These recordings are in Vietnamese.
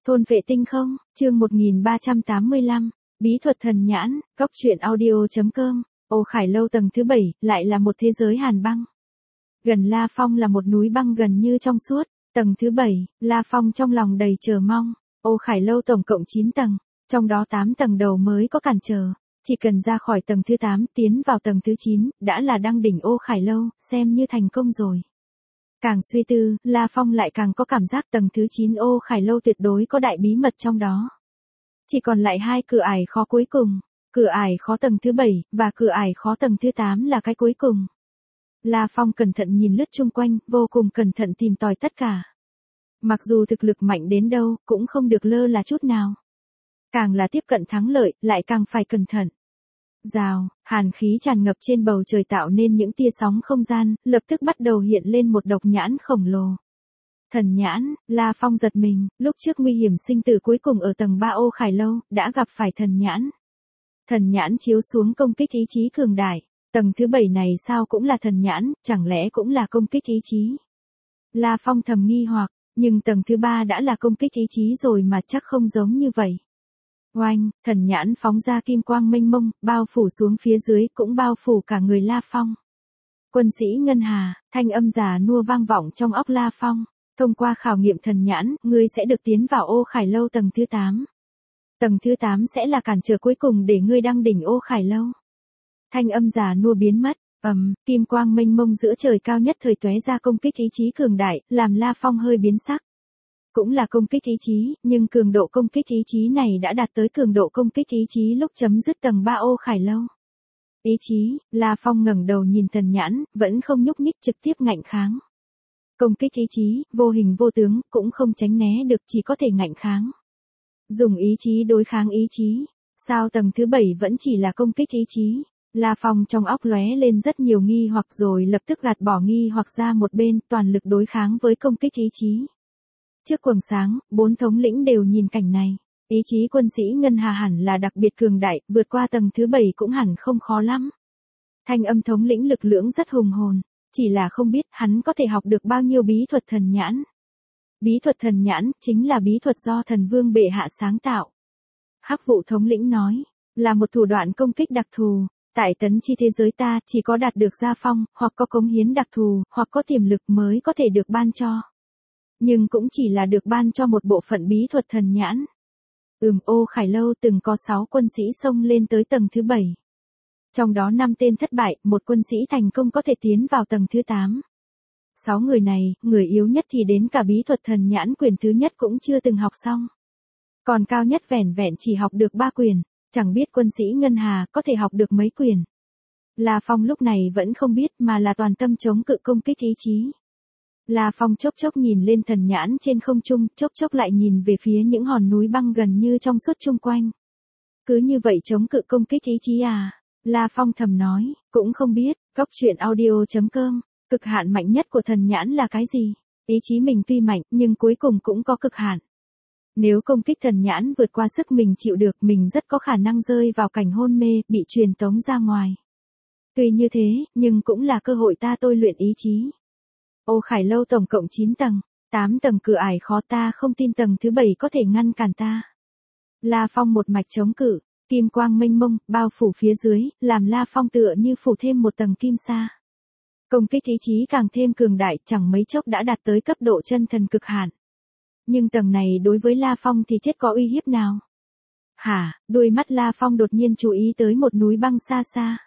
Thôn vệ tinh không, chương 1385, bí thuật thần nhãn, góc truyện audio.com, Ô Khải Lâu tầng thứ 7, lại là một thế giới hàn băng. Gần La Phong là một núi băng gần như trong suốt, tầng thứ 7, La Phong trong lòng đầy chờ mong. Ô Khải Lâu tổng cộng 9 tầng, trong đó 8 tầng đầu mới có cản trở, chỉ cần ra khỏi tầng thứ 8 tiến vào tầng thứ 9, đã là đăng đỉnh Ô Khải Lâu, xem như thành công rồi. Càng suy tư, La Phong lại càng có cảm giác tầng thứ 9 Ô Khải Lâu tuyệt đối có đại bí mật trong đó. Chỉ còn lại 2 cửa ải khó cuối cùng, cửa ải khó tầng thứ 7, và cửa ải khó tầng thứ 8 là cái cuối cùng. La Phong cẩn thận nhìn lướt chung quanh, vô cùng cẩn thận tìm tòi tất cả. Mặc dù thực lực mạnh đến đâu, cũng không được lơ là chút nào. Càng là tiếp cận thắng lợi, lại càng phải cẩn thận. Rào, hàn khí tràn ngập trên bầu trời tạo nên những tia sóng không gian, lập tức bắt đầu hiện lên một độc nhãn khổng lồ. Thần nhãn, La Phong giật mình, lúc trước nguy hiểm sinh tử cuối cùng ở tầng 3 Ô Khải Lâu, đã gặp phải thần nhãn. Thần nhãn chiếu xuống công kích ý chí cường đại, tầng thứ 7 này sao cũng là thần nhãn, chẳng lẽ cũng là công kích ý chí? La Phong thầm nghi hoặc, nhưng tầng thứ 3 đã là công kích ý chí rồi mà chắc không giống như vậy. Oanh, thần nhãn phóng ra kim quang mênh mông, bao phủ xuống phía dưới, cũng bao phủ cả người La Phong. Quân sĩ Ngân Hà, thanh âm già nua vang vọng trong óc La Phong. Thông qua khảo nghiệm thần nhãn, ngươi sẽ được tiến vào Ô Khải Lâu tầng thứ 8. Tầng thứ 8 sẽ là cản trở cuối cùng để ngươi đăng đỉnh Ô Khải Lâu. Thanh âm già nua biến mất, kim quang mênh mông giữa trời cao nhất thời tóe ra công kích ý chí cường đại, làm La Phong hơi biến sắc. Cũng là công kích ý chí, nhưng cường độ công kích ý chí này đã đạt tới cường độ công kích ý chí lúc chấm dứt tầng 3 Ô Khải Lâu. Ý chí, La Phong ngẩng đầu nhìn thần nhãn, vẫn không nhúc nhích trực tiếp ngạnh kháng. Công kích ý chí, vô hình vô tướng, cũng không tránh né được, chỉ có thể ngạnh kháng. Dùng ý chí đối kháng ý chí, sao tầng thứ 7 vẫn chỉ là công kích ý chí? La Phong trong óc lóe lên rất nhiều nghi hoặc rồi lập tức gạt bỏ nghi hoặc ra một bên, toàn lực đối kháng với công kích ý chí. Trước quầng sáng, 4 thống lĩnh đều nhìn cảnh này. Ý chí quân sĩ Ngân Hà hẳn là đặc biệt cường đại, vượt qua tầng thứ 7 cũng hẳn không khó lắm. Thanh âm thống lĩnh lực lưỡng rất hùng hồn, chỉ là không biết hắn có thể học được bao nhiêu bí thuật thần nhãn. Bí thuật thần nhãn chính là bí thuật do thần vương bệ hạ sáng tạo. Hắc vụ thống lĩnh nói, là một thủ đoạn công kích đặc thù. Tại tấn chi thế giới ta chỉ có đạt được gia phong, hoặc có cống hiến đặc thù, hoặc có tiềm lực mới có thể được ban cho. Nhưng cũng chỉ là được ban cho một bộ phận bí thuật thần nhãn. Ô Khải Lâu từng có 6 quân sĩ xông lên tới tầng thứ 7. Trong đó 5 tên thất bại, một quân sĩ thành công có thể tiến vào tầng thứ 8. 6 người này, người yếu nhất thì đến cả bí thuật thần nhãn quyền thứ nhất cũng chưa từng học xong. Còn cao nhất vẻn vẹn chỉ học được 3 quyền, chẳng biết quân sĩ Ngân Hà có thể học được mấy quyền. La Phong lúc này vẫn không biết mà là toàn tâm chống cự công kích ý chí. La Phong chốc chốc nhìn lên thần nhãn trên không trung, chốc chốc lại nhìn về phía những hòn núi băng gần như trong suốt chung quanh. Cứ như vậy chống cự công kích ý chí à? La Phong thầm nói, cũng không biết, góc truyện audio.com, cực hạn mạnh nhất của thần nhãn là cái gì? Ý chí mình tuy mạnh, nhưng cuối cùng cũng có cực hạn. Nếu công kích thần nhãn vượt qua sức mình chịu được, mình rất có khả năng rơi vào cảnh hôn mê, bị truyền tống ra ngoài. Tuy như thế, nhưng cũng là cơ hội ta tôi luyện ý chí. Ô Khải Lâu tổng cộng 9 tầng, 8 tầng cửa ải khó, ta không tin tầng thứ 7 có thể ngăn cản ta. La Phong một mạch chống cự, kim quang mênh mông, bao phủ phía dưới, làm La Phong tựa như phủ thêm một tầng kim sa. Công kích ý chí càng thêm cường đại, chẳng mấy chốc đã đạt tới cấp độ chân thần cực hạn. Nhưng tầng này đối với La Phong thì chết có uy hiếp nào? Hả, đôi mắt La Phong đột nhiên chú ý tới một núi băng xa xa.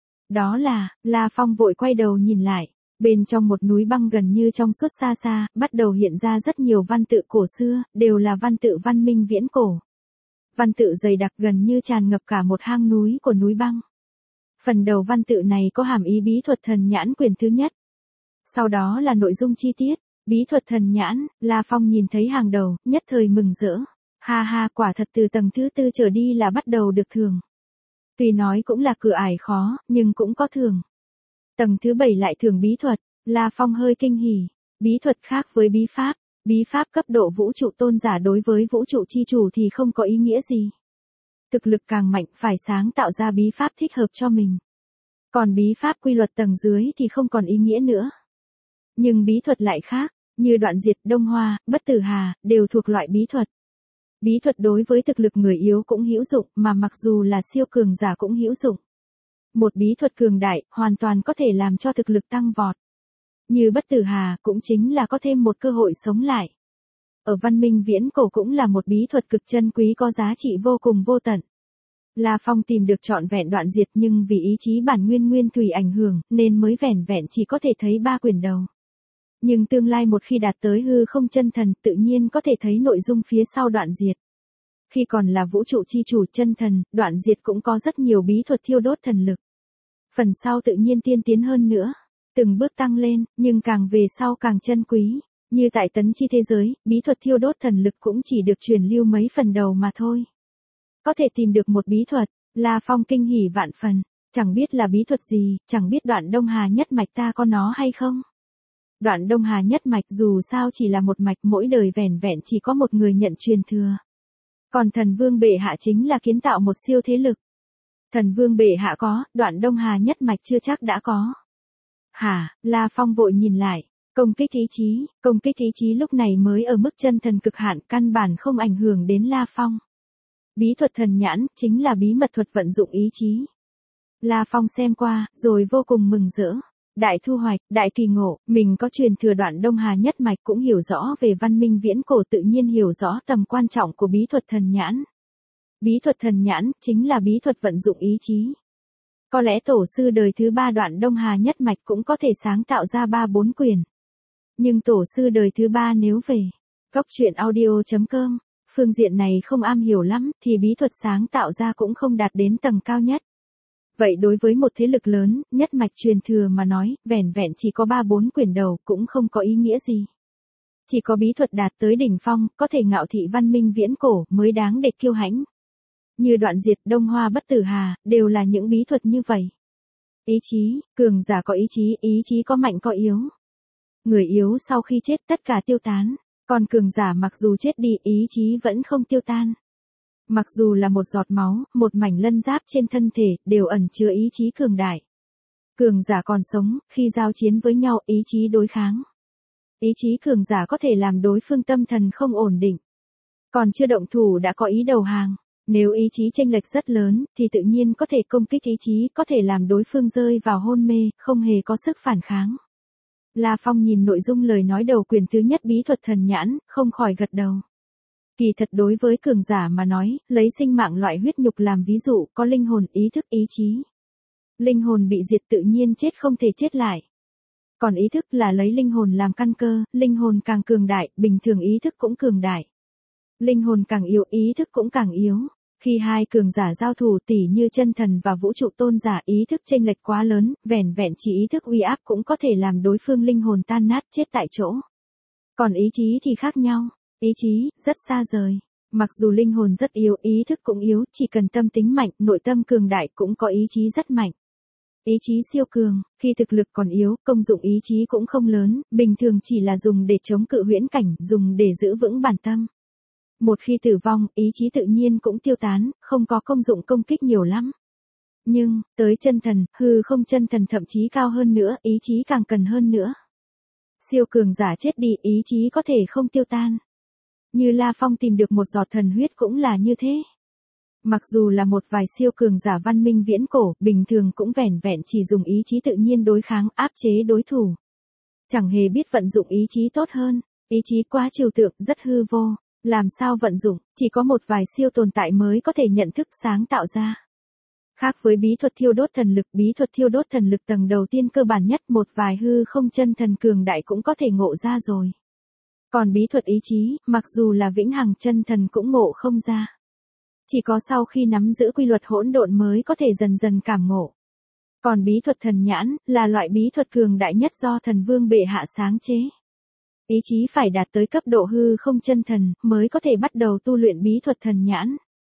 Đó là, La Phong vội quay đầu nhìn lại. Bên trong một núi băng gần như trong suốt xa xa, bắt đầu hiện ra rất nhiều văn tự cổ xưa, đều là văn tự văn minh viễn cổ. Văn tự dày đặc gần như tràn ngập cả một hang núi của núi băng. Phần đầu văn tự này có hàm ý bí thuật thần nhãn quyền thứ nhất. Sau đó là nội dung chi tiết, bí thuật thần nhãn, La Phong nhìn thấy hàng đầu, nhất thời mừng rỡ. Ha ha, quả thật từ tầng thứ 4 trở đi là bắt đầu được thường. Tuy nói cũng là cửa ải khó, nhưng cũng có thường. Tầng thứ 7 lại thường bí thuật, La Phong hơi kinh hỉ. Bí thuật khác với bí pháp cấp độ vũ trụ tôn giả đối với vũ trụ chi chủ thì không có ý nghĩa gì. Thực lực càng mạnh phải sáng tạo ra bí pháp thích hợp cho mình. Còn bí pháp quy luật tầng dưới thì không còn ý nghĩa nữa. Nhưng bí thuật lại khác, như đoạn diệt Đông Hoa, bất tử hà, đều thuộc loại bí thuật. Bí thuật đối với thực lực người yếu cũng hữu dụng, mà mặc dù là siêu cường giả cũng hữu dụng. Một bí thuật cường đại, hoàn toàn có thể làm cho thực lực tăng vọt. Như bất tử hà cũng chính là có thêm một cơ hội sống lại. Ở văn minh viễn cổ cũng là một bí thuật cực chân quý có giá trị vô cùng vô tận. La Phong tìm được trọn vẹn đoạn diệt nhưng vì ý chí bản nguyên thủy ảnh hưởng nên mới vẻn vẹn chỉ có thể thấy 3 quyển đầu. Nhưng tương lai một khi đạt tới hư không chân thần tự nhiên có thể thấy nội dung phía sau đoạn diệt. Khi còn là vũ trụ chi chủ chân thần, đoạn diệt cũng có rất nhiều bí thuật thiêu đốt thần lực. Phần sau tự nhiên tiên tiến hơn nữa, từng bước tăng lên, nhưng càng về sau càng chân quý. Như tại tấn chi thế giới, bí thuật thiêu đốt thần lực cũng chỉ được truyền lưu mấy phần đầu mà thôi. Có thể tìm được một bí thuật, La Phong kinh hỉ vạn phần, chẳng biết là bí thuật gì, chẳng biết đoạn Đông Hà nhất mạch ta có nó hay không. Đoạn Đông Hà nhất mạch dù sao chỉ là một mạch, mỗi đời vẻn vẹn chỉ có một người nhận truyền thừa. Còn thần vương bệ hạ chính là kiến tạo một siêu thế lực. Thần vương bệ hạ có, đoạn Đông Hà nhất mạch chưa chắc đã có. Hả, La Phong vội nhìn lại, công kích ý chí lúc này mới ở mức chân thần cực hạn, căn bản không ảnh hưởng đến La Phong. Bí thuật thần nhãn, chính là bí mật thuật vận dụng ý chí. La Phong xem qua, rồi vô cùng mừng rỡ. Đại thu hoạch, đại kỳ ngộ, mình có truyền thừa đoạn Đông Hà nhất mạch cũng hiểu rõ về văn minh viễn cổ, tự nhiên hiểu rõ tầm quan trọng của bí thuật thần nhãn. Bí thuật thần nhãn, chính là bí thuật vận dụng ý chí. Có lẽ tổ sư đời thứ 3 đoạn Đông Hà nhất mạch cũng có thể sáng tạo ra 3-4 quyển. Nhưng tổ sư đời thứ 3 nếu về Cóc truyện audio.com, phương diện này không am hiểu lắm, thì bí thuật sáng tạo ra cũng không đạt đến tầng cao nhất. Vậy đối với một thế lực lớn, nhất mạch truyền thừa mà nói, vẻn vẹn chỉ có 3-4 quyển đầu cũng không có ý nghĩa gì. Chỉ có bí thuật đạt tới đỉnh phong, có thể ngạo thị văn minh viễn cổ mới đáng để kiêu hãnh. Như đoạn diệt, Đông Hoa bất tử hà, đều là những bí thuật như vậy. Ý chí, cường giả có ý chí có mạnh có yếu. Người yếu sau khi chết tất cả tiêu tán, còn cường giả mặc dù chết đi ý chí vẫn không tiêu tan. Mặc dù là một giọt máu, một mảnh lân giáp trên thân thể, đều ẩn chứa ý chí cường đại. Cường giả còn sống, khi giao chiến với nhau ý chí đối kháng. Ý chí cường giả có thể làm đối phương tâm thần không ổn định. Còn chưa động thủ đã có ý đầu hàng. Nếu ý chí chênh lệch rất lớn, thì tự nhiên có thể công kích ý chí, có thể làm đối phương rơi vào hôn mê, không hề có sức phản kháng. La Phong nhìn nội dung lời nói đầu quyển thứ nhất bí thuật thần nhãn, không khỏi gật đầu. Kỳ thật đối với cường giả mà nói, lấy sinh mạng loại huyết nhục làm ví dụ, có linh hồn, ý thức, ý chí. Linh hồn bị diệt tự nhiên chết không thể chết lại. Còn ý thức là lấy linh hồn làm căn cơ, linh hồn càng cường đại, bình thường ý thức cũng cường đại. Linh hồn càng yếu, ý thức cũng càng yếu. Khi hai cường giả giao thủ tỉ như chân thần và vũ trụ tôn giả, ý thức chênh lệch quá lớn, vẻn vẹn chỉ ý thức uy áp cũng có thể làm đối phương linh hồn tan nát chết tại chỗ. Còn ý chí thì khác nhau, ý chí rất xa rời. Mặc dù linh hồn rất yếu, ý thức cũng yếu, chỉ cần tâm tính mạnh, nội tâm cường đại cũng có ý chí rất mạnh. Ý chí siêu cường, khi thực lực còn yếu, công dụng ý chí cũng không lớn, bình thường chỉ là dùng để chống cự huyễn cảnh, dùng để giữ vững bản tâm. Một khi tử vong, ý chí tự nhiên cũng tiêu tán, không có công dụng công kích nhiều lắm. Nhưng, tới chân thần, hư không chân thần thậm chí cao hơn nữa, ý chí càng cần hơn nữa. Siêu cường giả chết đi, ý chí có thể không tiêu tan. Như La Phong tìm được một giọt thần huyết cũng là như thế. Mặc dù là một vài siêu cường giả văn minh viễn cổ, bình thường cũng vẻn vẹn chỉ dùng ý chí tự nhiên đối kháng, áp chế đối thủ. Chẳng hề biết vận dụng ý chí tốt hơn, ý chí quá trừu tượng, rất hư vô. Làm sao vận dụng, chỉ có một vài siêu tồn tại mới có thể nhận thức sáng tạo ra. Khác với bí thuật thiêu đốt thần lực, bí thuật thiêu đốt thần lực tầng đầu tiên cơ bản nhất, một vài hư không chân thần cường đại cũng có thể ngộ ra rồi. Còn bí thuật ý chí, mặc dù là vĩnh hằng chân thần cũng ngộ không ra. Chỉ có sau khi nắm giữ quy luật hỗn độn mới có thể dần dần cảm ngộ. Còn bí thuật thần nhãn, là loại bí thuật cường đại nhất do thần vương bệ hạ sáng chế. Ý chí phải đạt tới cấp độ hư không chân thần, mới có thể bắt đầu tu luyện bí thuật thần nhãn.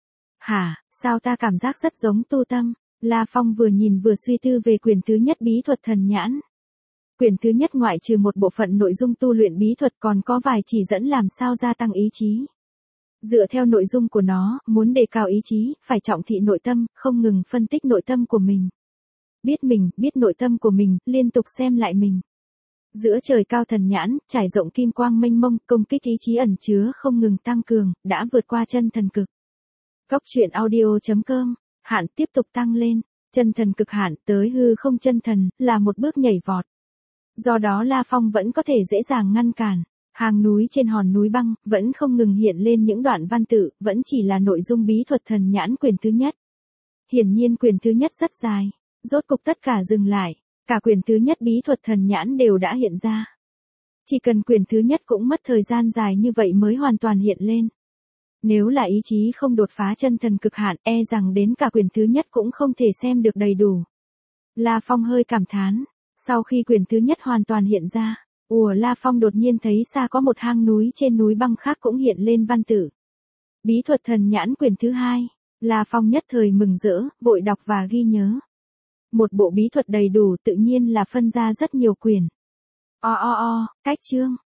Hả, sao ta cảm giác rất giống tu tâm? La Phong vừa nhìn vừa suy tư về quyển thứ nhất bí thuật thần nhãn. Quyển thứ nhất ngoại trừ một bộ phận nội dung tu luyện bí thuật còn có vài chỉ dẫn làm sao gia tăng ý chí. Dựa theo nội dung của nó, muốn đề cao ý chí, phải trọng thị nội tâm, không ngừng phân tích nội tâm của mình. Biết mình, biết nội tâm của mình, liên tục xem lại mình. Giữa trời cao thần nhãn, trải rộng kim quang mênh mông, công kích ý chí ẩn chứa không ngừng tăng cường, đã vượt qua chân thần cực. Cốc truyện audio.com, hạn tiếp tục tăng lên, chân thần cực hạn tới hư không chân thần, là một bước nhảy vọt. Do đó La Phong vẫn có thể dễ dàng ngăn cản. Hàng núi trên hòn núi băng, vẫn không ngừng hiện lên những đoạn văn tự, vẫn chỉ là nội dung bí thuật thần nhãn quyền thứ nhất. Hiển nhiên quyền thứ nhất rất dài, rốt cục tất cả dừng lại, cả quyền thứ nhất bí thuật thần nhãn đều đã hiện ra. Chỉ cần quyền thứ nhất cũng mất thời gian dài như vậy mới hoàn toàn hiện lên. Nếu là ý chí không đột phá chân thần cực hạn, e rằng đến cả quyền thứ nhất cũng không thể xem được đầy đủ. La Phong hơi cảm thán, sau khi quyền thứ nhất hoàn toàn hiện ra, La Phong đột nhiên thấy xa có một hang núi trên núi băng khác cũng hiện lên văn tự. Bí thuật thần nhãn quyền thứ hai, La Phong nhất thời mừng rỡ, vội đọc và ghi nhớ. Một bộ bí thuật đầy đủ tự nhiên là phân ra rất nhiều quyền. Cách chương,